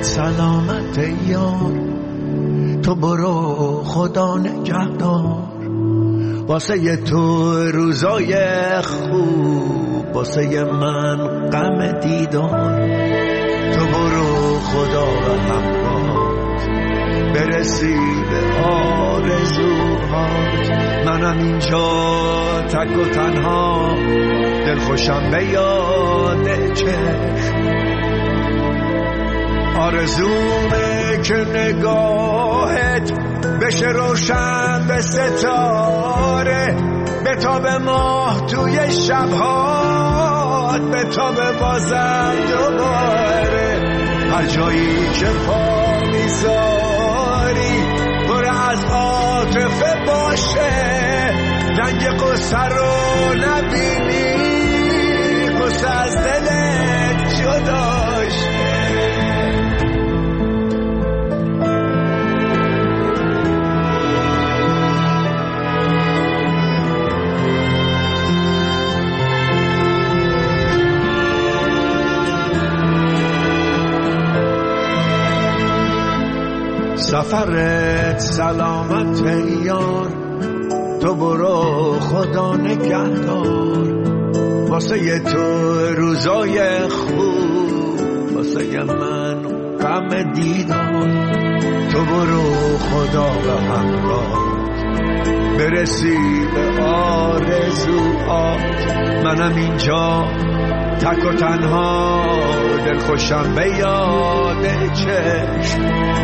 سلامت یار، تو برو خدا نگهدار. واسه تو روزای خوب، واسه من غم دیدار. تو برو خدا و همراهت، برسی به آرزوهات. منم اینجا تک و تنها، دلخوشم به یاد چشم. آرزومه که نگاهت بشه روشن به ستاره، به تاب ماه توی شبهات، به تاب بازم دوباره. هر جایی که پا میذاری پر از عاطفه باشه، رنگ قصه رو نبینی، قصه از دلت جداشه. سفرت سلامت یار، تو برو خدا نگهدار. واسه تو روزای خوب، واسه من غم دیدار. تو برو خدا و همراهت، برسی به آرزوهات. منم اینجا تک و تنها، دلخوشم به یاد چشم.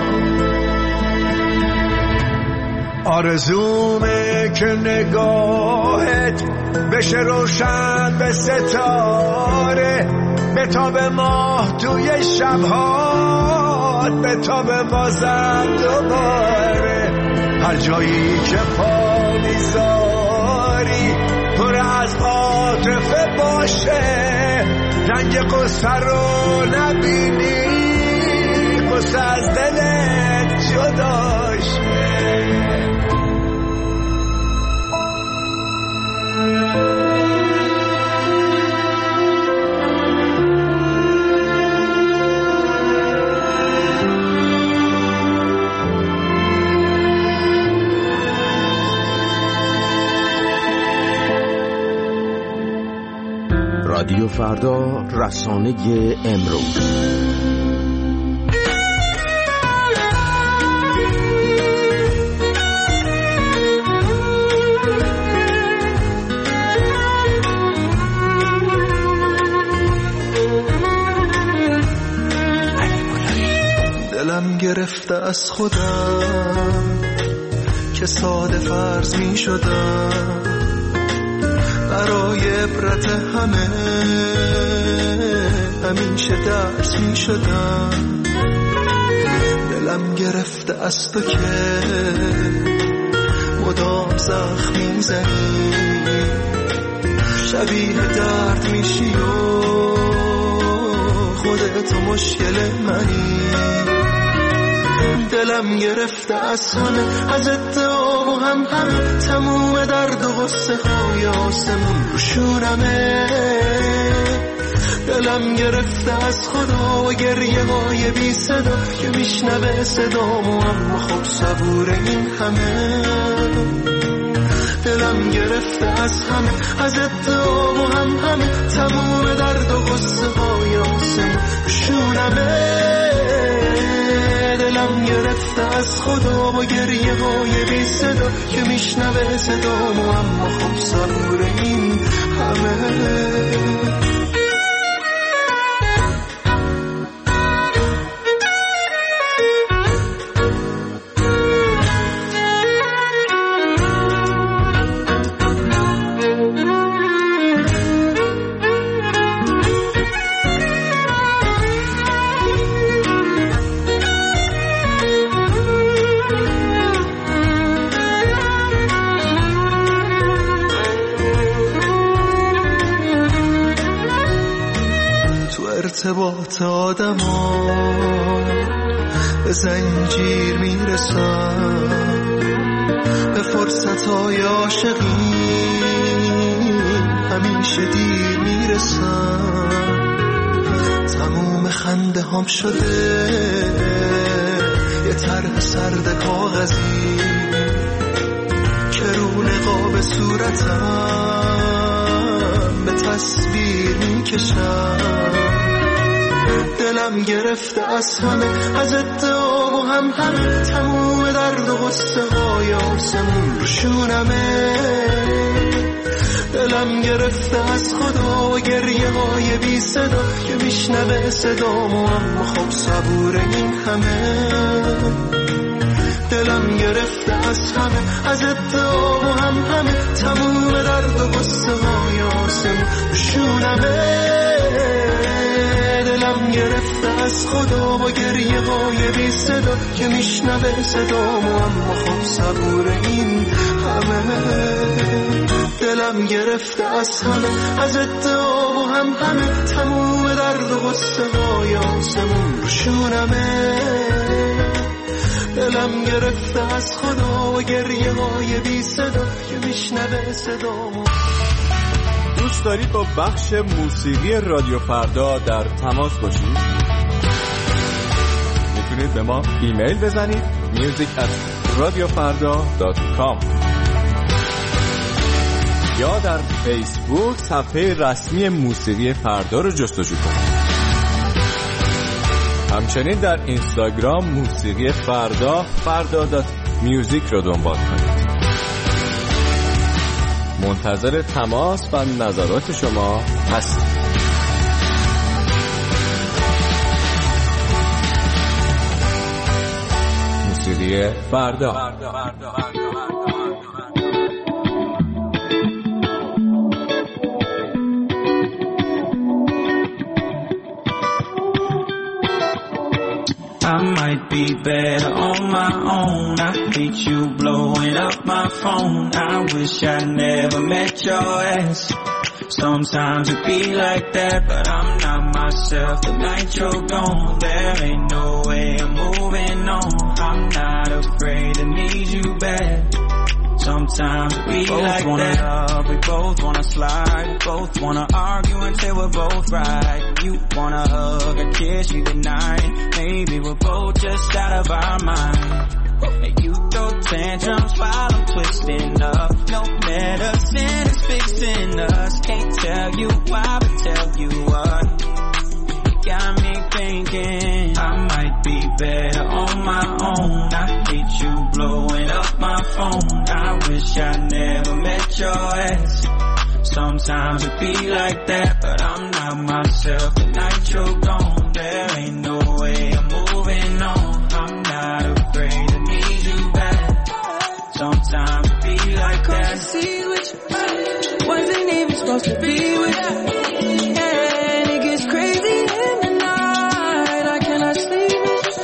آرزومه که نگاهت بشه روشن به ستاره، به تاب ماه توی شبهات، به تاب بازم دوباره. هر جایی که پا میذاری پر از عاطفه باشه، رنگ قصه رو نبینی، قصه از دلت جداشه. رادیو فردا، رسانه امروز. دلم گرفته از خودم که ساده فرض می شدم، برای عبرت همه همیشه درس می شدم. دلم گرفته از تو که مدام زخم می زنی، شبیه درد میشی و خودت مشکل منی. دلم گرفته از همه، از ادعا و همه، تموم درد و غصه های آسمون رو شونمه. دلم گرفته از خدا و گریه های بی صدا که میشنوه صدامو، اما خب صبور این همه. دلم گرفته از همه، از ادعا و همه، تموم درد و غصه های آسمون رو شونمه. دلم گرفته از خدا با گریه های بی صدا که میشنوه صدامو، اما خب صبور این همه. ارتباط آدم ها به زنجیر میرسن، به فرصت های عاشقی همیشه دیر میرسن. تموم خنده هم شده یه طرح سرد کاغذی که رو نقاب صورتم به تصویر میکشم. دلم گرفته از همه، از ادعا و همه، تموم درد و غصه های آسمون رو شونمه. دلم گرفته از خدا و گریه های بی صدا که میشنوه صدامو اما خب صبور این همه. دلم گرفته از همه، از ادعا و همه، تموم درد و غصه های آسمون رو شونمه. دلم گرفته از خدا با گریه های بی صدا که میشنوه صدامو اما خب صبور این همه. دلم گرفته از همه، از ادعا و همه، تموم درد و غصه های آسمون رو شونمه. دلم گرفته از خدا و گریه های بی صدا که میشنوه صدامو. دوست دارید با بخش موسیقی رادیو فردا در تماس باشید؟ میتونید به ما ایمیل بزنید music@radiofarda.com یا در فیسبوک صفحه رسمی موسیقی فردا رو جستجو کنید. همچنین در اینستاگرام موسیقی فردا.music رو دنبال کنید. منتظر تماس و نظرات شما هستم. موسیقی فردا. I might be better on my own. I hate you blowing up my phone. I wish I never met your ass. Sometimes it be like that, but I'm not myself the night you're gone. There ain't no way I'm moving on. I'm not afraid to need you back. Sometimes it be like that. Love, we both wanna slide. We both wanna argue until we're both right. You wanna hug or kiss, you deny it. Maybe we're both just out of our mind. And you throw tantrums while I'm twisting up. No medicine is fixing us. Can't tell you why, but tell you what. You got me thinking I might be better on my own. I hate you blowing up my phone. I wish I never met your ass. Sometimes it be like that, but I'm not myself the night you're gone. There ain't no way I'm moving on. I'm not afraid to need you back. Sometimes it be like that. See which wasn't even supposed to be with you. And it gets crazy in the night. I cannot sleep.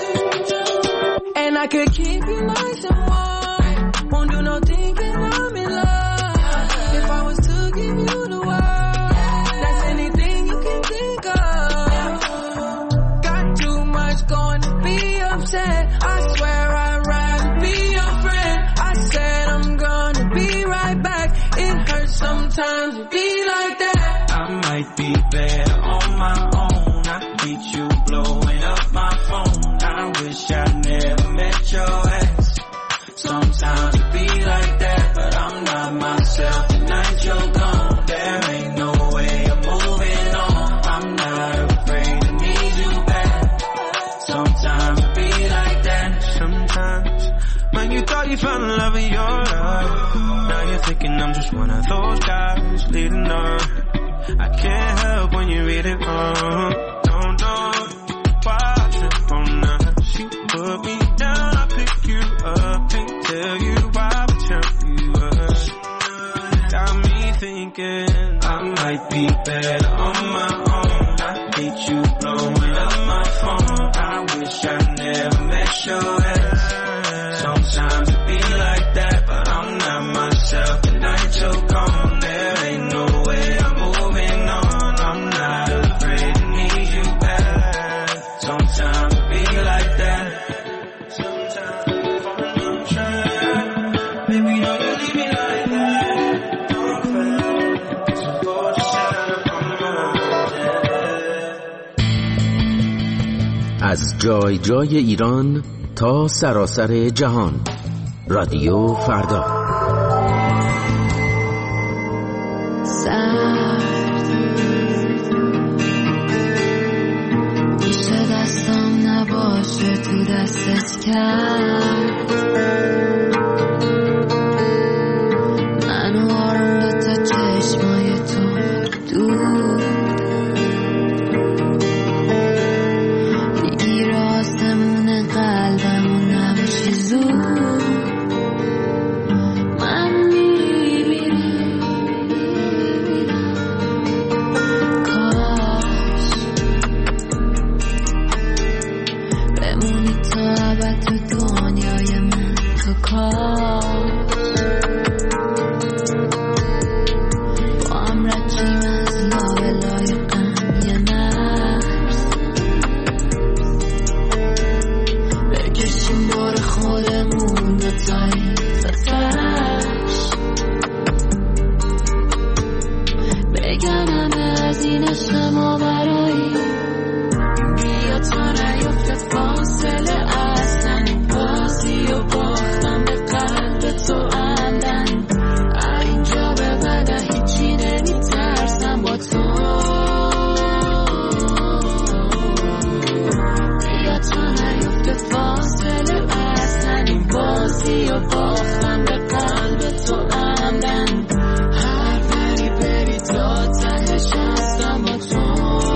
And I could keep you nice and warm. Won't do no thinking I'm in love. If I was to give you the world, that's anything you can think of. Got too much going to be upset. I swear I'd rather be your friend. I said I'm gonna be right back. It hurts sometimes to be like that. I might be better on my own. I hate you blowing up my phone. I wish I never met your ass. Sometimes it be like that, but I'm not myself the night you're gone. There ain't no way I'm moving on. I'm not afraid to need you back. Sometimes it be like that. Sometimes when you thought you found love in your love, now you're thinking I'm just one of those guys leading on. I can't help when you read it wrong. Don't know why I trip on us. You put me down, I pick you up. Can't tell you why, but tell you up. Got me thinking I might be better on my own. I hate you blowing up my phone. I wish I never met your ass. Sometimes it be like that, but I'm not myself the night you're gone. There ain't no way I'm moving on. I'm not afraid to need you back. Sometimes it be like that. Sometimes I'm trying. Baby, don't you leave me like that. Don't fail. So just shut up on my head. از جای جای ایران تا سراسر جهان. رادیو فردا. میشه دستم نباشه تو دستت کرد منو آروم دوتا چشمای تو دور بگیر آسمون قلبم و نباشی زود من میمیرم کاش بمونی تا ابد تو دنیای من تو کاش با هم رچیم از لابلای غم یه مرز بکشیم دور خودمون دوتایی تا تش بگن همه از این عشق ما برایی بیا تا نیفته فاصله اصلا این بازی و باختم به قلب تو عمدن اینجا به بعد هیچی نمیترسم با تو بیا تا نیفته فاصله اصلا این بازی و باختم به قلب تو عمدن هر بری بری تا تهش هستم با تو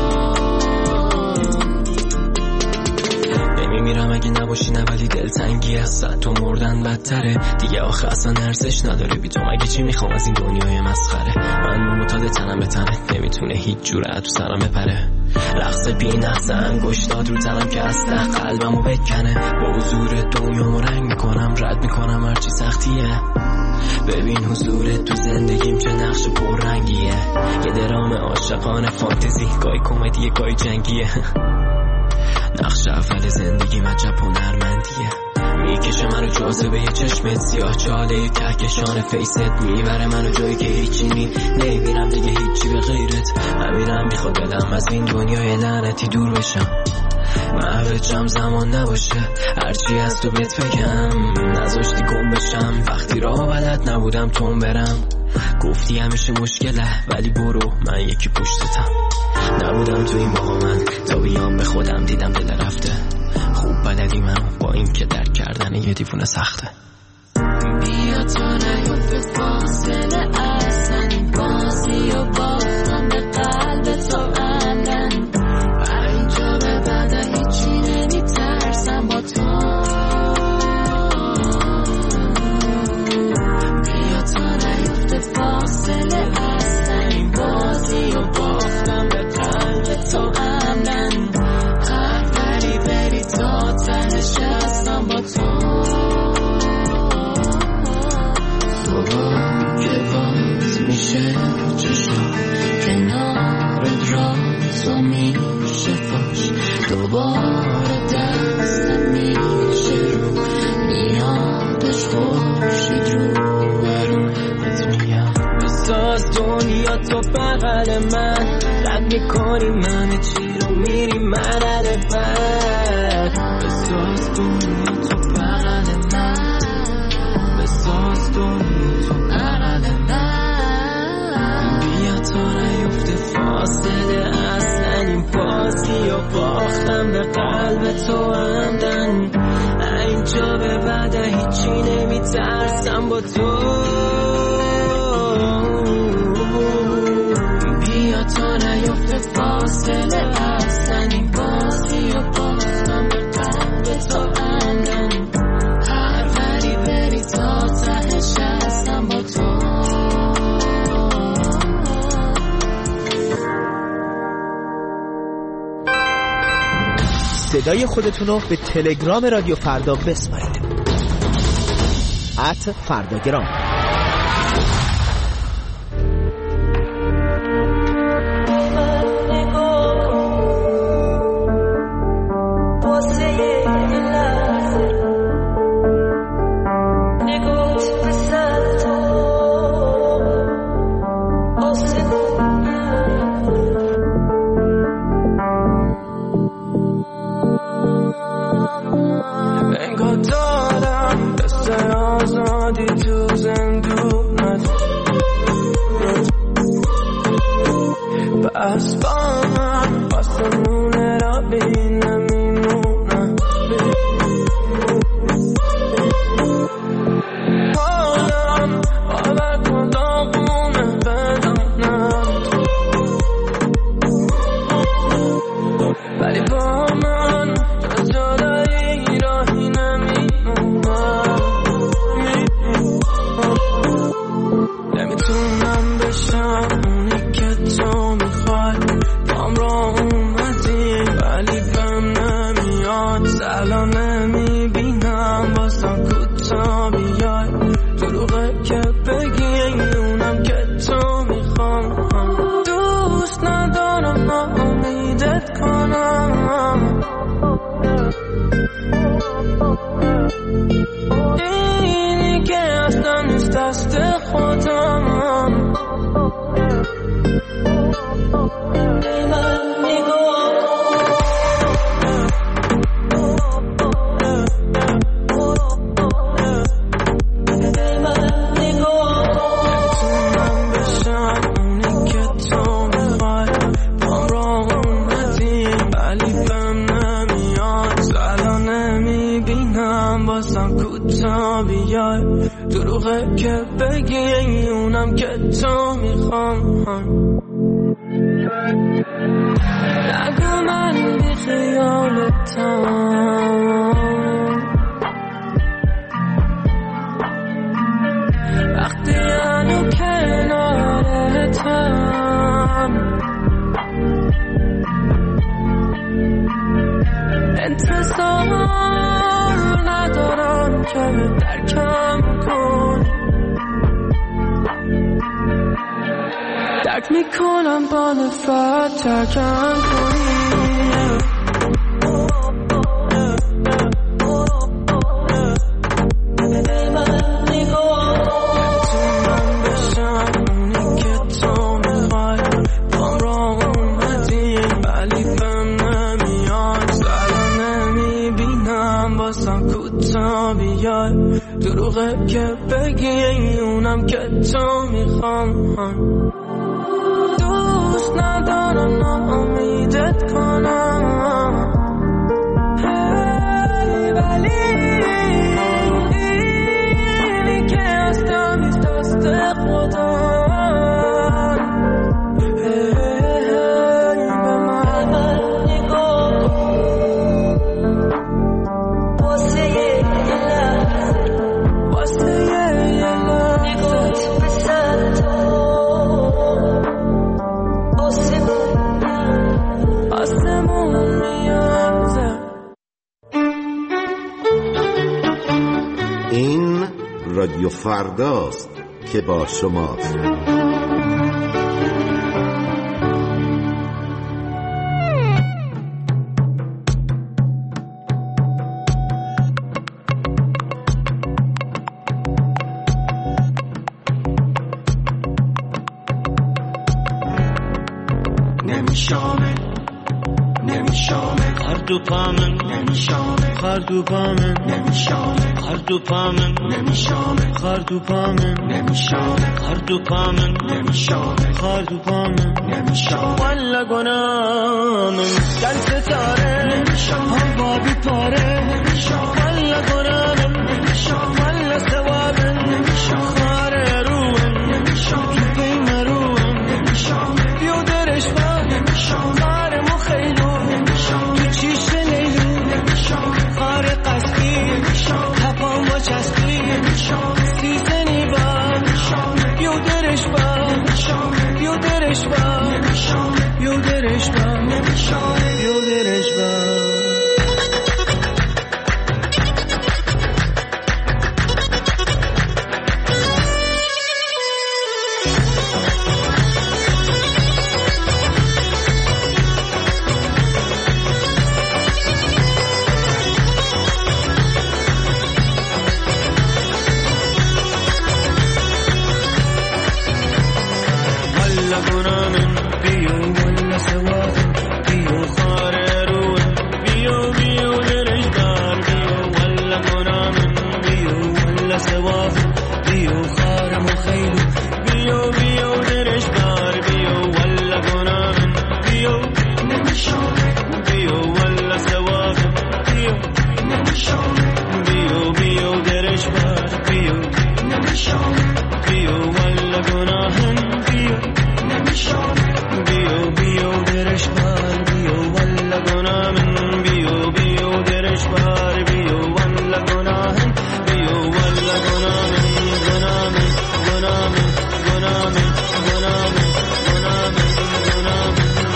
نمیمیرم اگه نباشی نه ولی دلتنگی هست تو مردن بدتره دیگه آخه اصلا ارزش نداره بی تو مگه چی میخوام از این دنیای مسخره من معتاد تنم به تنه نمیتونه هیچ جوره تو سرم بپره رقص بی نقص انگشتات رو تنم که اصلا قلبمو بکنه با حضور دنیامو رنگ میکنم رد میکنم هرچی سختیه ببین حضور تو زندگیم چه نقش پررنگیه یه درام عاشقانه فانتزی گاهی کمدیه گاهی جنگیه نقش اول زندگی عجب هنرمندیه میکشه منو جاذبه چشمت سیاه چاله کهکشان فیست میبره منو جایی که هیچی نمیبینم دیگه هیچی به غیرت همینم میخواد دلم از این دنیای لعنتی دور بشم محوجم زمان نباشه هرچی از تو بهت بگم نذاشتی گم بشم وقتی راه بلد نبودم تون برم گفتی همیشه مشکله ولی برو من یکی پشتتم نبودم تو این موقع من تا بیام به خودم دیدم دل رفته خوب بلدی منو با این که درک کردن یه دیوونه سخته بیا تا نیفته فاصله اصلا این بازی و باختم به قلب تو عمدن اینجا به بعد هیچی نمیترسم با تو بیا تا نیفته فاصله اصلا این بازی و باختم به قلب تو عمدن هر بری بری تا تهش هستم با تو صبح که باز میشه چشم کنارت راز و میشه فاش دوباره دست میشه رو میادش خورشید رو برون بهت میگم بساز دنیا تو بغل من رد میکنی من چی رو میری مدد بر بساز دنیا تو بغل من بساز دنیا تو بغل من بیا تا نیفته فاصله اصلا این بازی و باختم به قلب تو عمدن اینجا به بعد هیچی نمیترسم با تو بیا تا نیفته فاصله اصلا این بازی و باختم به قلب تو عمدن هر بری بری تا تهش هستم با تو صدای خودتونو به تلگرام رادیو فردا بسپارید @فرداگرام اومدی تو زندونت بس با من باسمونه را بین نمیمونم حالم باور کن داغونه بدانم ولی با من جز جدایی راهی نمیمونم نمیتونم بشم اونی که تو میخوای پام را اومدی ولی بهم نمیاد سلا نمیبینم بازم کوتا بیای دروغه که بگی اونم که تو میخوام دوست ندارم ناامیدت کنم اینی که اصلا نیست دست خودم دروغه که بگی اونم که تو میخوام نگو من بی خیالتم وقتی هنو کنارتم انتظار ندارم که درکم کن درک میکنم با نفرت ترکم کنی دروغه که بگی اونم که تو میخوام دوست ندارم ناامیدت کنم ولی اینی که اصلا نیست دست خودم این رادیو فرداست که با شماست. خردو پامن نمیشامه خردو پامن نمیشامه خردو پامن نمیشامه خردو پامن نمیشامه خردو پامن نمیشامه خردو پامن نمیشامه والا گنامن گل ستاره نمیشامه هوا بیپاره نمیشامه والا گنامن نمیشامه والا ثوابن نمیشامه خاره روم نمیشامه تو پیم روم نمیشامه بیودرش با نمیشامه خاره مخیلو نمیشامه چیش لیلو خار قصدی تپام با چسبی سیزنی با بیو درش با بیو درش با بیو درش با بیو درش با بیو خارم و خیلو بیو بیو درش بار بیو ولا گنامن بیو نمیشون بیو ولا سوابم بیو نمیشون بیو بیو درش بار بیو نمیشون بیو ولا گنامن بیو نمیشون بیو بیو درش بار بیو ولا گنامن بیو بیو درش بار بیو ولا گنامن بیو ولا گنامن گنامن گنامن گنامن گنامن گنامن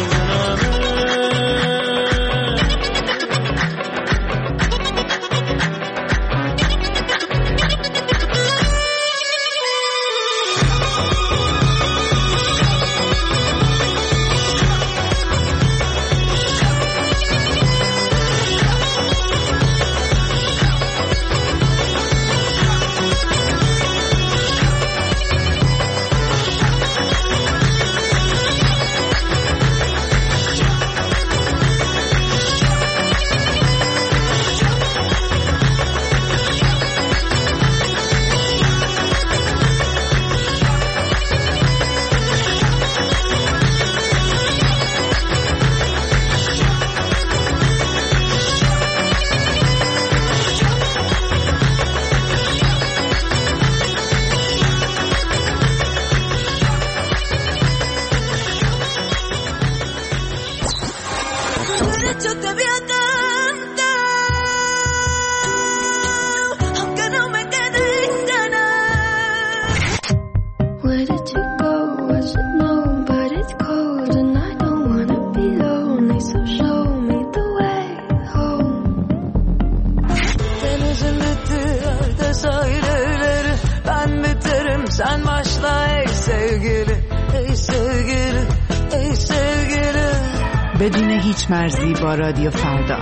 Sen başla ey sevgili, ey sevgili, ey sevgili. بدون هیچ مرزی با رادیو فردا.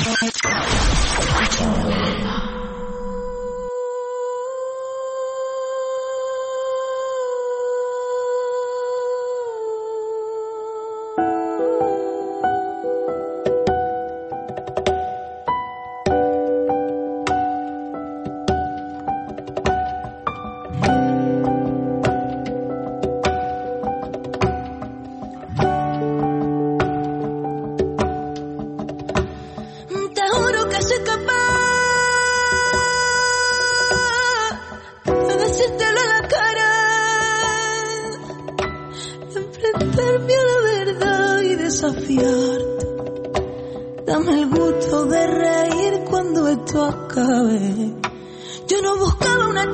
Dame el gusto de reír cuando esto acabe. Yo no buscaba una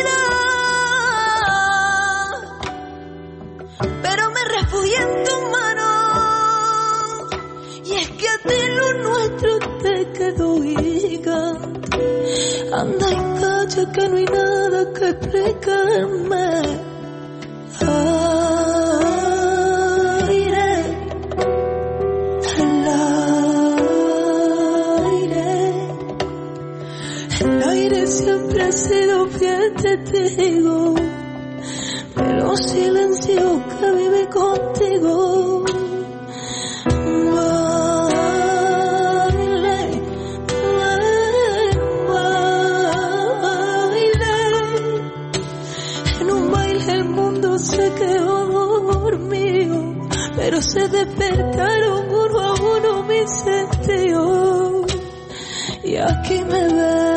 eternidad, pero me refugié en tus manos. Y es que a ti lo nuestro te quedó gigante. Anda y calla que no hay nada que explicarme. Siempre he sido fiel testigo de los silencios que viví contigo. Baile, baile, en un baile el mundo se quedó dormido, pero se despertaron uno a uno mis sentidos. Y aquí me ves.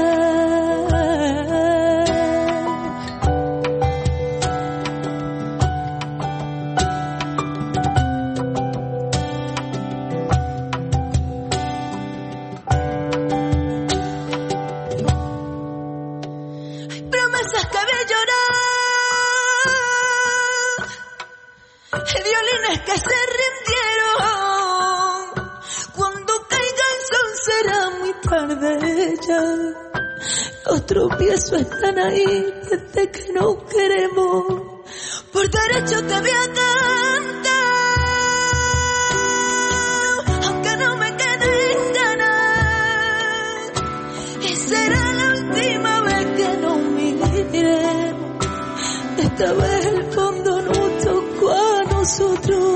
Violines que se rindieron, cuando caiga el sol será muy tarde ya. Los tropiezos están ahí desde que nos queremos. Por derecho te voy a cantar, aunque no me queden ganas. Y será la última vez que nos miremos. Esta vez el fondo nos tocó a nosotros.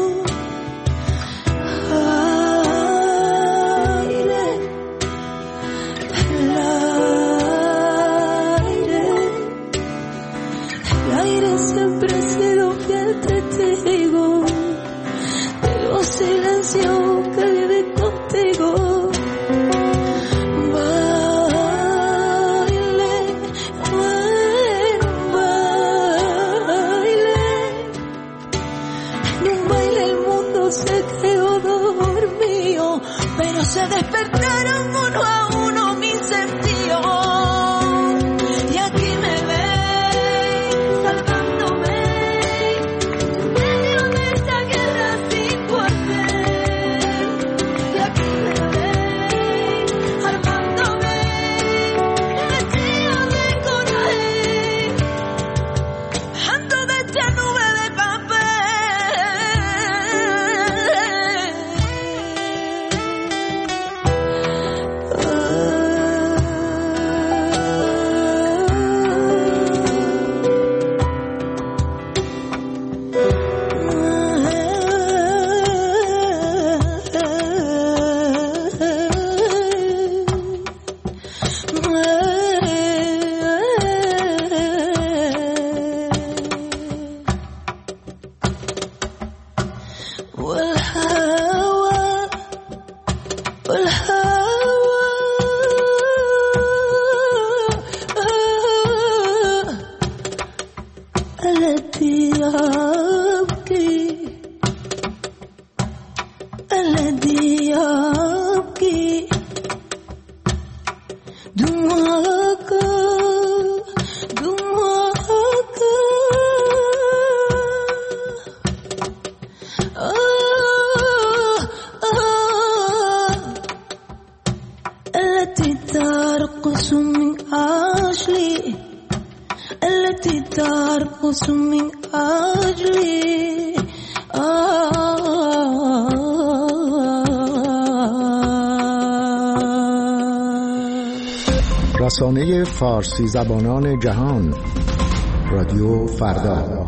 Aire, el aire, siempre he sido fiel testigo de los silencios que viví contigo. Se despertaron uno a uno mis sentidos y aquí me ves salvándome en medio de esta guerra sin cuartel y aquí me ves armándome vestida de coraje ando de esta nube de papel. رسانه فارسی زبانان جهان، رادیو فردا.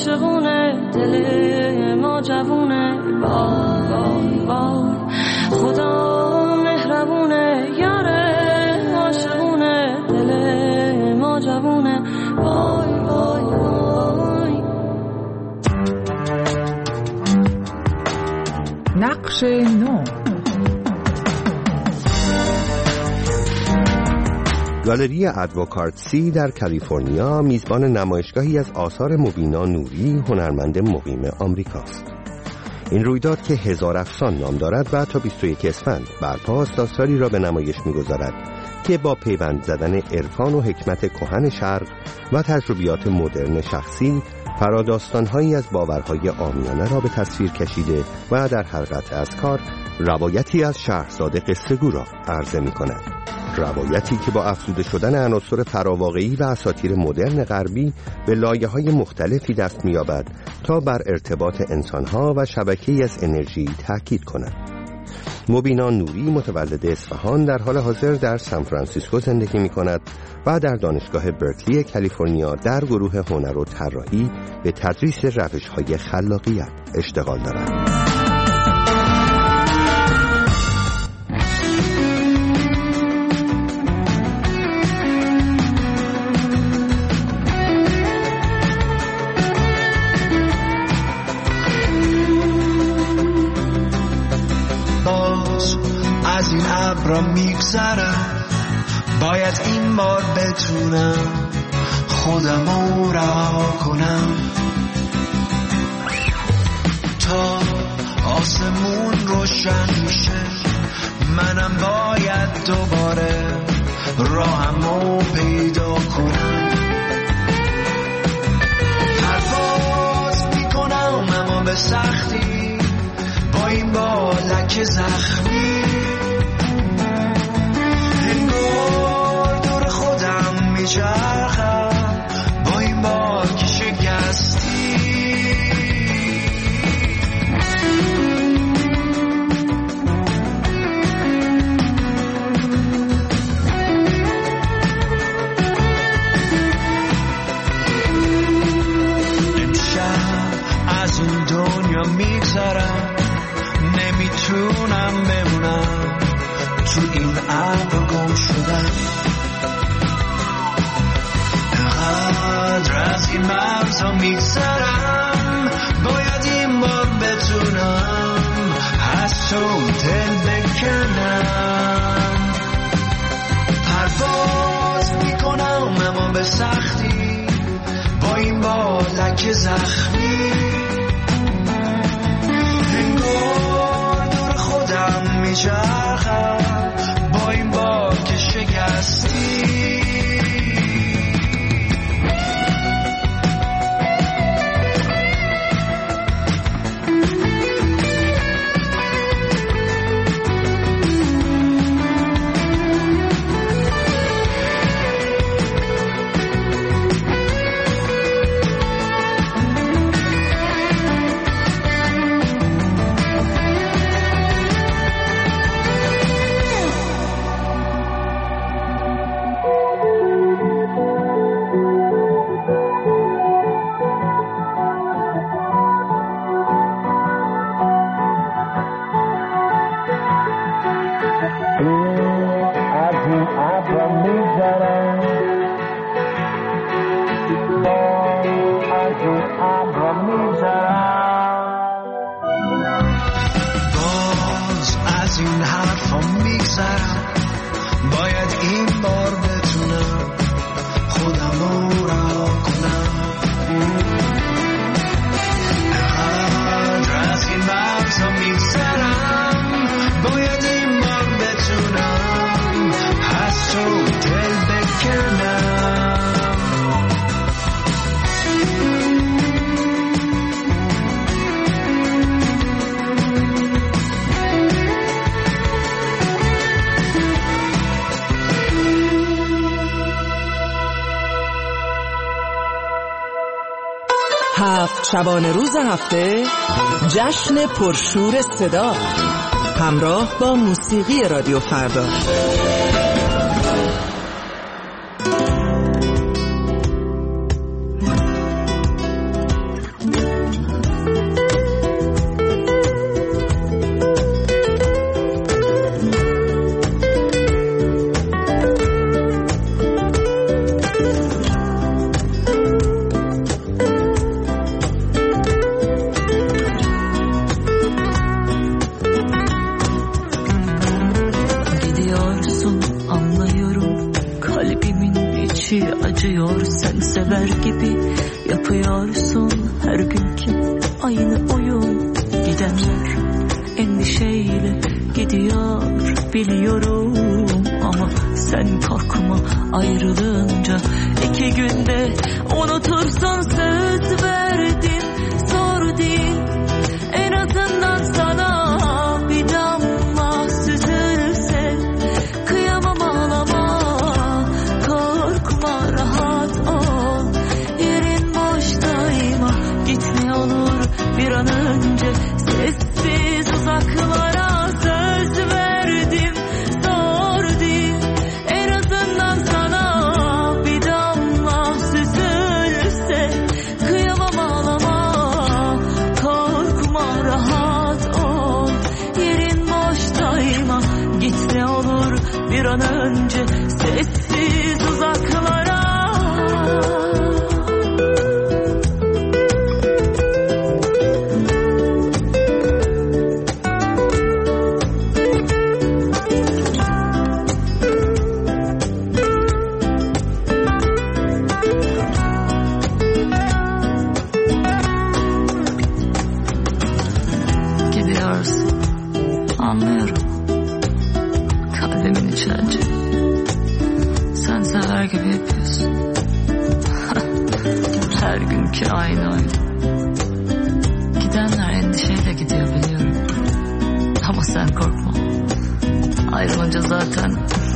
عاشقونه دل ما جوونه وای وای وای خدا مهربونه یاره عاشقونه دل ما جوونه وای وای وای. نقش نو. گالری ادوکارتسی در کالیفرنیا میزبان نمایشگاهی از آثار مبینا نوری، هنرمند مقیم آمریکاست. این رویداد که هزار افسان نام دارد و تا 21 اسفند برپاست، داستانی را به نمایش می‌گذارد که با پیوند زدن عرفان و حکمت کهن شرق و تجربیات مدرن شخصی، فراداستان‌هایی از باورهای عامیانه را به تصویر کشیده و در هر قطعه از کار روایتی از شهرزاد قصه‌گو را عرضه می‌کند. روایتی که با افزوده شدن عناصر فراواقعی و اساطیر مدرن غربی به لایه‌های مختلفی دست می‌یابد تا بر ارتباط انسان‌ها و شبکه‌ای از انرژی تأکید کند. مبینا نوری متولد اصفهان در حال حاضر در سان فرانسیسکو زندگی می‌کند و در دانشگاه برکلی کالیفرنیا در گروه هنر و طراحی به تدریس روش‌های خلاقیت اشتغال دارد. از این ابرا میگذرم، باید این بار بتونم خودمو رها کنم تا آسمون روشن میشه. منم باید دوباره راهمو پیدا کنم. پرواز میکنم اما به سختی، با این بالک زخمی انگار دور خودم میچرخم، با این بالک شکستی. امشب از این دنیا میگذرم، نمیتونم بمونم تو این ابر گم شدم. انقدر از این مرزا میگذرم، باید این بار بتونم از تو دل بکنم. پرواز میکنم اما به سختی، با این بالک زخمی خودم میچرخم، با این بالک شکستی. شبانه روز هفته جشن پرشور صدا همراه با موسیقی رادیو فردا. biliyorsun her günkü aynı oyun. Gidenler endişeyle gidiyor biliyorum, ama sen korkma ayrılınca 2 günde unutursun, söz verdim zor değil. En azından sana bir damla süzülse kıyamam ağlama, korkma rahat ol, yerin boş daima. Git ne olur bir an önce sessiz uzaklara, söz verdim zor değil. En azından sana bir damla süzülse kıyamam ağlama, korkma rahat ol, yerin boş daima. Git ne olur bir an önce sessiz uzaklara. Gibi yapıyorsun. Her günkü aynı oyun. Gidenler endişeyle gidiyor biliyorum, ama sen korkma. Ayrılınca zaten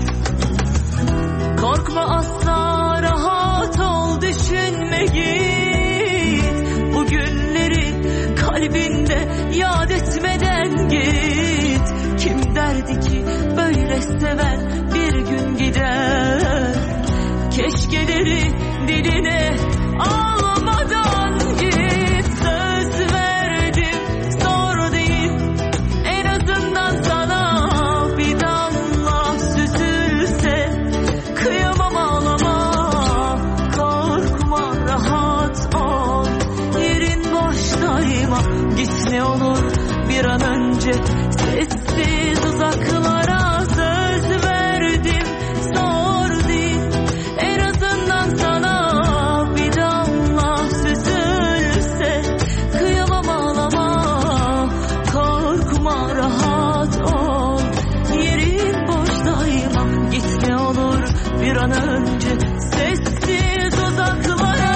korkma asla, rahat ol, düşünme git. Bu günleri kalbinde yad etmeden git. Kim derdi ki böyle seven bir gün gider? Keşkeleri diline almadan git. Söz verdim zor değil. En azından sana bir damla süzülse kıyamam ağlama, korkma rahat ol, yerin boş daima. Git ne olur bir an önce sessiz uzaklara, söz verdim zor değil. En azından sana bir damla süzülse kıyamam ağlama, korkma rahat ol, yerin boş daima. Git ne olur bir an önce sessiz uzaklara.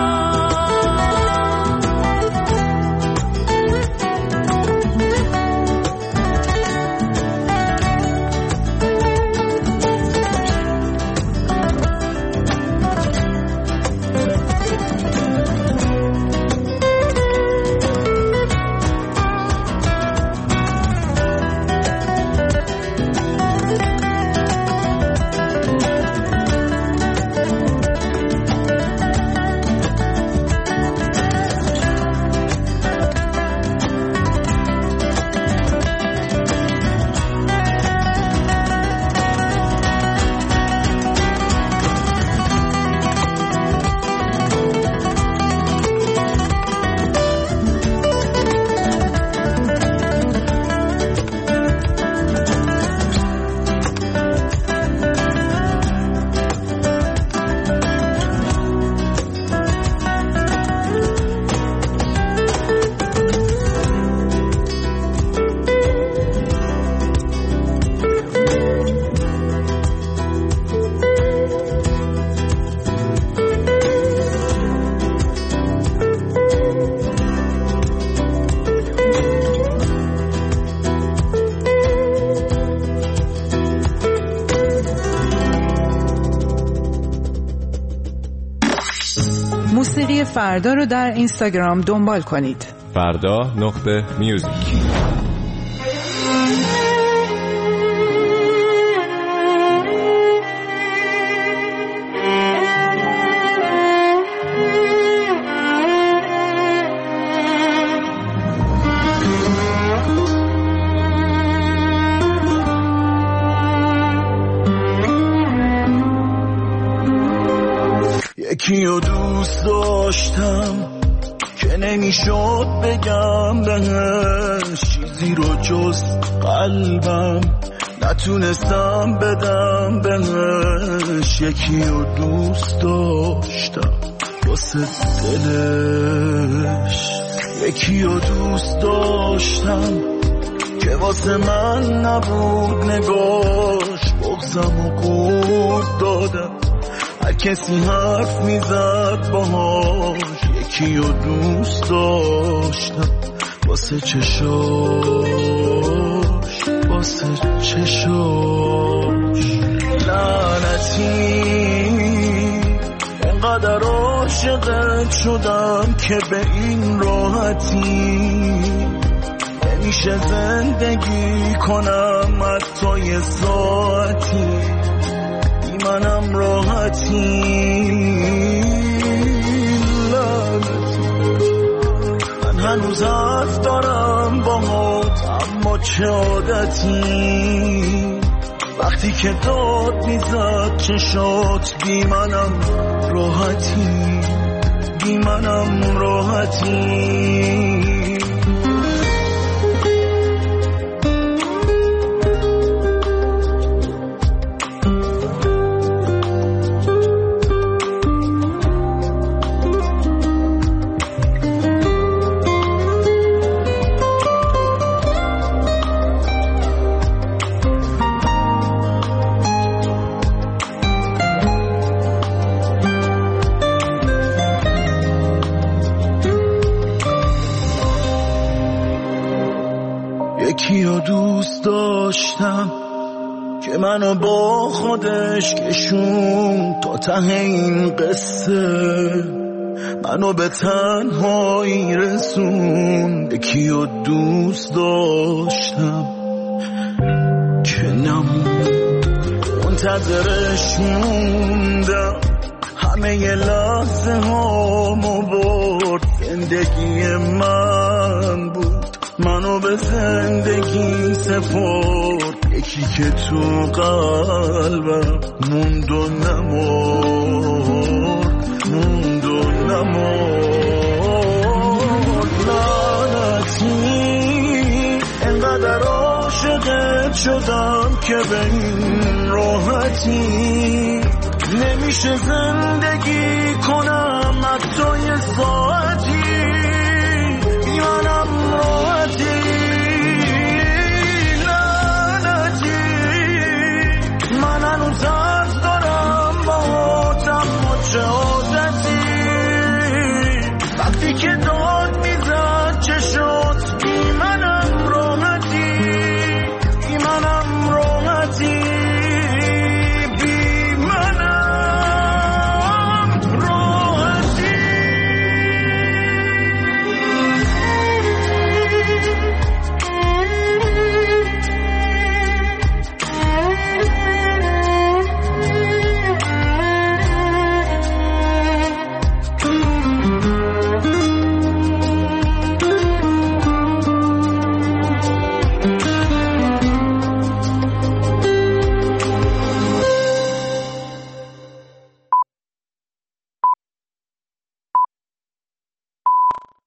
موسیقی فردا رو در اینستاگرام دنبال کنید. فردا.music. یکیو دوست داشتم که نمیشد بگم بهش چیزی رو جز قلبم، نتونستم بدم بهش. یکیو دوست داشتم واسه دلش. یکی رو دوست داشتم که واسه من نبود نگاش، بغضم و قورت دادم هر کسی حرف میزد باهاش. یکی رو دوست داشتم واسه چشاش، واسه چشاش. لعنتی انقدر عاشقت شدم که به این راحتی نمیشه زندگی کنم حتی یه ساعتی. بی منم راحتی. من هنوز حرف دارم باهات، اما چه عادتی وقتی که داد میزد چشات. بی منم راحتی، بی منم راحتی. یکی رو دوست داشتم که منو با خودش کشون تا ته این قصه، منو به تنهایی رسون. یکی رو دوست داشتم که نمون، منتظرش موندم همه ی لحظه هامو برد. زندگی من بود منو به زندگی سپرد. یکی که تو قلبم موند و نمرد، موند و نمرد. لعنتی انقدر عاشقت شدم که به این راحتی نمیشه زندگی کنم حتی یه ساعتی.